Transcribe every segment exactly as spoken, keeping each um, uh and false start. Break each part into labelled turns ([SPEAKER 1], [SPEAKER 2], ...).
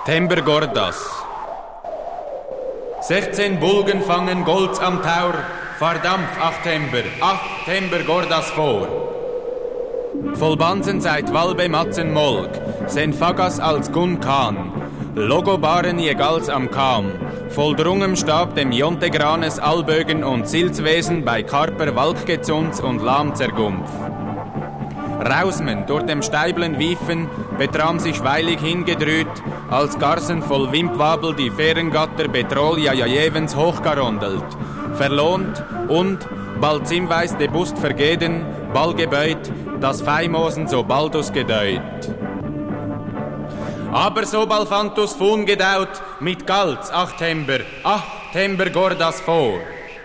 [SPEAKER 1] Tember Gordas. Sechzehn Bulgen fangen Golds am Taur, Verdampf, ach Tember, ach Tember Gordas vor. Voll Bansen seit Walbe Matzen Molk, sen Fagas als Gun Khan, Logobaren jegals am Kam, voll drungem Stab dem Jontegranes Albögen und Silzwesen bei Karper Walkgezunz und Lahmzergumpf. Rausmen durch dem Steiblen wiefen, betram sich weilig hingedrüht, als Garsen voll Wimpwabel die Fährengatter Betrol Jajajewens hochgarondelt, verlohnt und, bald zimweis de Bust vergeden, ball gebeut, das Feimosen so baldus gedeut. Aber so bald fantus fun gedaut, mit Galz, ach Tember, ach Tember Gordas vor.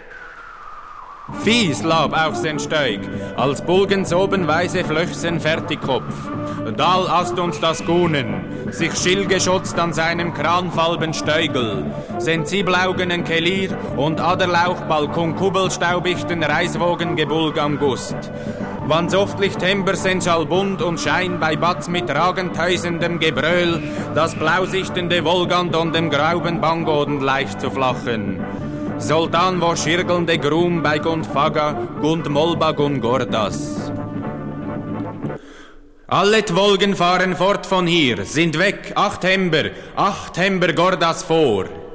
[SPEAKER 1] Fies lab auch sen Steig, als Bulgens oben weise Flöchsen Fertigkopf. Dal ast uns das Gunen, sich schillgeschotzt an seinem kranfalben Steugel, sensiblaugen Kelier und Aderlauch balkonkubelstaubichten Reiswogengebulg am Gust. Wann softlich Tember sen schall bunt und Schein bei Batz mit ragentäusendem Gebröll, das blausichtende Wolgand und dem grauben Bangoden leicht zu flachen. Soltan wo schirgelnde Grum bei Gund Faga, Gund Molba, Gund Gordas. Alle Wolgen fahren fort von hier, sind weg, ach Tember, ach Tember Gordas vor.